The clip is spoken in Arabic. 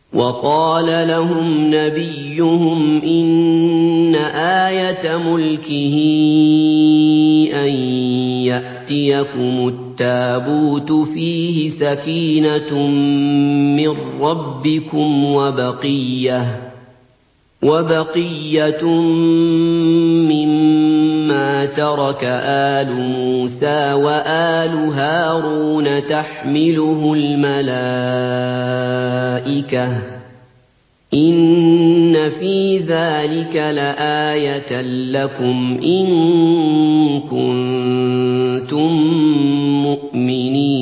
وقال لهم نبيهم إن آية ملكه أن يأتيكم التابوت فيه سكينة من ربكم وبقية مما ترك آل موسى وآل هارون تحمله الملائكة إن في ذلك لآية لكم إن كنتم مؤمنين.